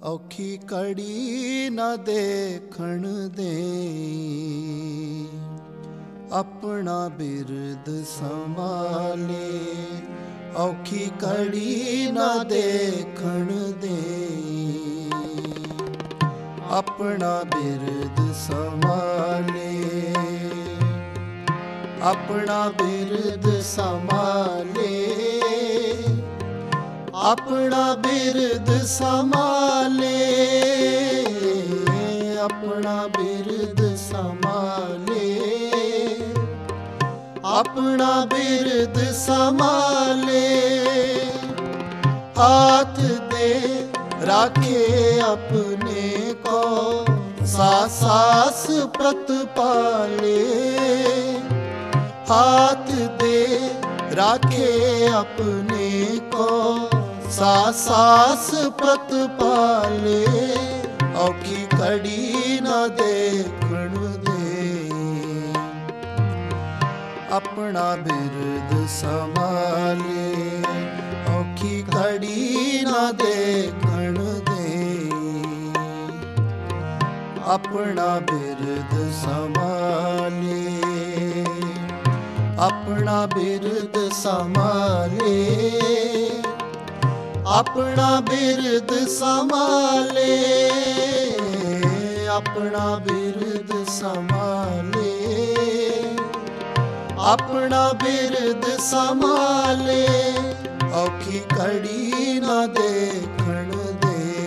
औखी कड़ी न देखण दे, अपना बिरद संभाले। औखी कड़ी न देखण दे, अपना बिरद संभाले। अपना बिरद संभाले, अपना बिरद संभाले। अपना बिरद संभाले, अपना बिरद संभाले। हाथ दे राखे अपने को, सास प्रतिपाले। हाथ दे राखे अपने को, सास प्रतिपाले। औखी कड़ी न देखण दे, अपना बिरद संभाले। औखी कड़ी न देखण दे, अपना बिरद संभाले। अपना बिरद संभाले, अपना बिरद संभाले। अपना बिरद संभाले, अपना बिरद संभाले। औखी कड़ी न देखण दे,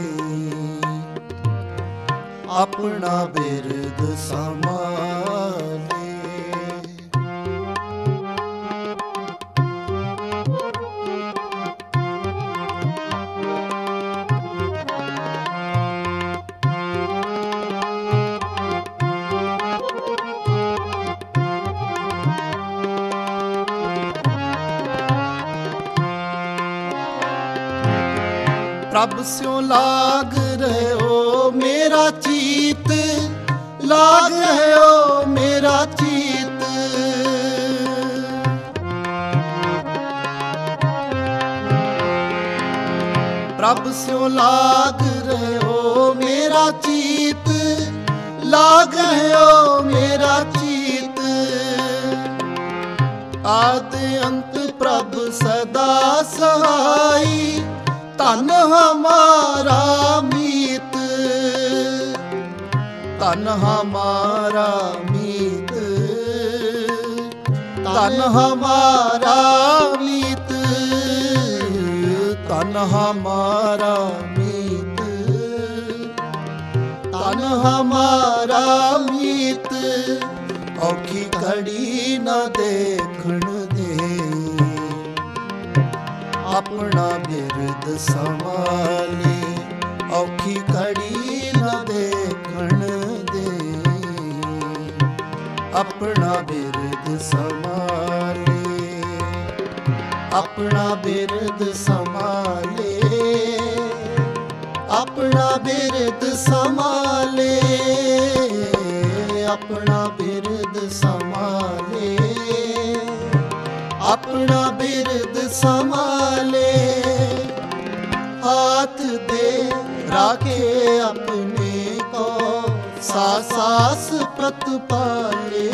अपना बिरद संभाले। प्रभ स्यों लाग रहे हो मेरा चीत, लाग रहे हो मेरा चीत। प्रभ स्यों लाग रहे हो मेरा चीत, लाग रहे हो मेरा चीत। आद अंत प्रभ सदा सहाई, धन हमारा मीत। धन हमारा मीत, धन हमारा मीत। धन हमारा मीत, धन हमारा मीत। औखी कड़ी न देखण दे, अपना बिरद संभाले। औखी कड़ी न देखण दे, अपना बिरद संभाले। अपना बिरद संभाले, अपना बिरद संभाले। अपना बिरद संभाले, अपना बिरद संभाले। हाथ दे राखे अपने को, सास प्रतिपाले।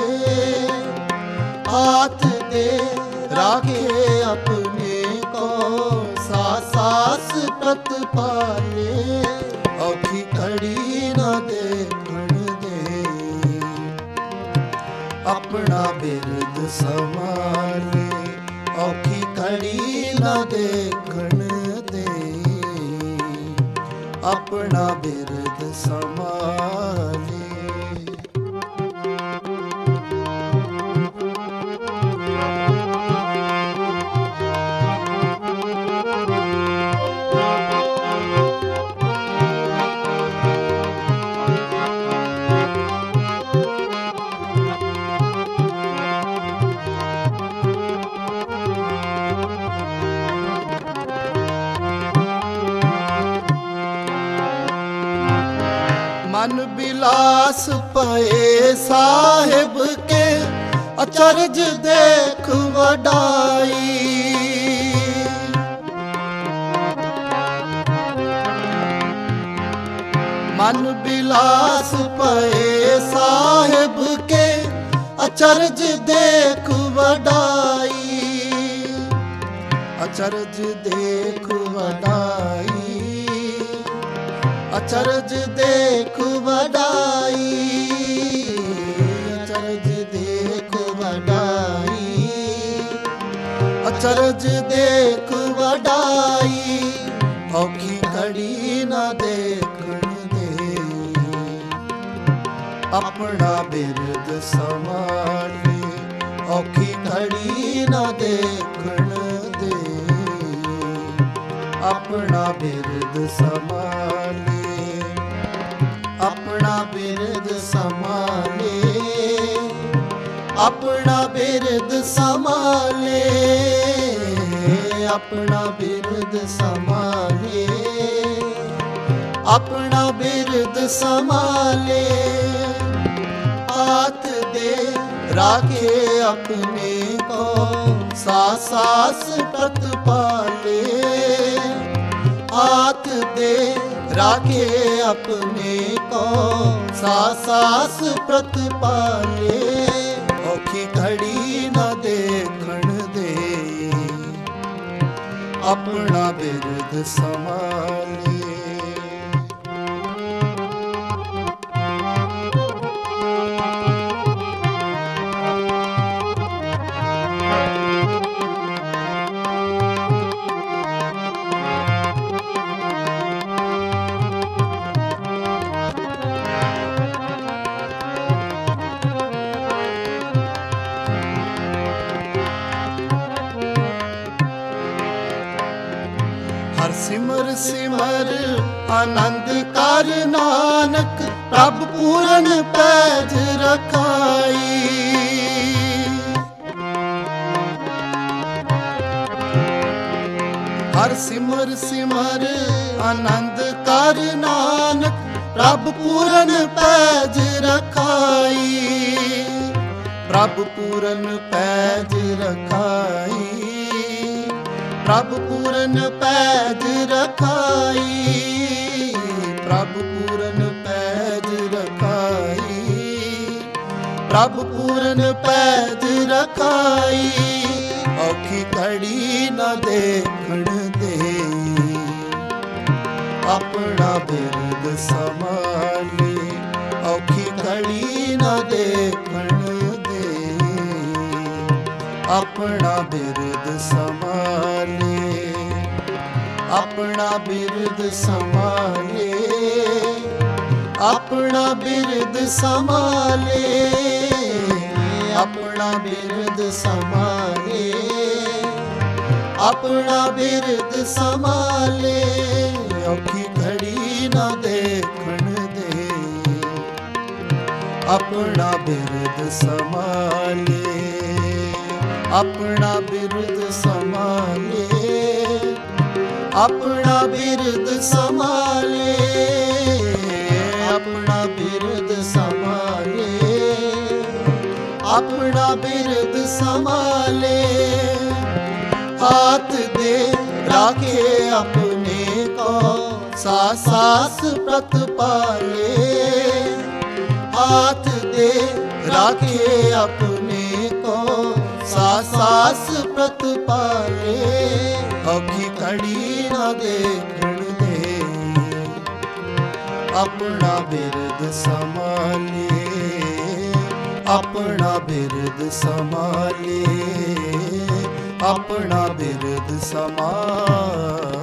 हाथ दे राखे अपने को, सास प्रतिपाले। औखी कड़ी न देखण दे, अपना बिरद संभाले। औखी कड़ी न देखण दे, अपना बिरद संभाले। मन बिलास पाए साहिब के, अचरज देख वडाई। मन बिलास पए साहिब के अचरज देख वडाई, अचरज देख वडाई, अचरज देख वडाई, अचरज देख वडाई, अचरज देख वडाई। औखी घड़ी न देखण दे, अपना बिरद संभाले। औखी घड़ी न देखण दे, अपना बिरद संभाले, अपना बिरद संभाले, अपना बिरद संभाले, अपना बिरद संभाले, अपना बिरद संभाले। हाथ दे राखे अपने को, सास सास प्रतिपाले। हाथ दे राखे अपने को, सास सास प्रतिपाले। औखी घड़ी न देखण दे, अपना बिरद संभाले। हर सिमर सिमर आनंद कर नानक, प्रभ पूरन पैज रखाई। हर सिमर सिमर आनंद कर नानक, प्रभ पूरन पैज रखाई। प्रभ पूरन पैज रखाई, प्रभ पूरन पैज रखाई, प्रभ पूरन पैज रखाई, प्रभ पूरन पैज रखाई। औखी घड़ी न देखण दे, अपना बिरद संभाले। औखी घड़ी न देखण दे, अपना बिरद संभाले, अपना बिरद संभाले, अपना बिरद संभाले, अपना बिरद संभाले, अपना बिरद संभाले। औखी घड़ी न देखण दे, अपना बिरद संभाले, अपना बिरद संभाले, अपना बिरद संभाले, अपना बिरद संभाले, अपना बिरद संभाले। हाथ दे राखे अपने को, सास सास प्रतिपाले। हाथ दे राखे अपने को, सास सास प्रतिपाले। औखी घड़ी न देखण दे, अपना बिरद संभाले, अपना बिरद संभाले, अपना बिरद संभाले।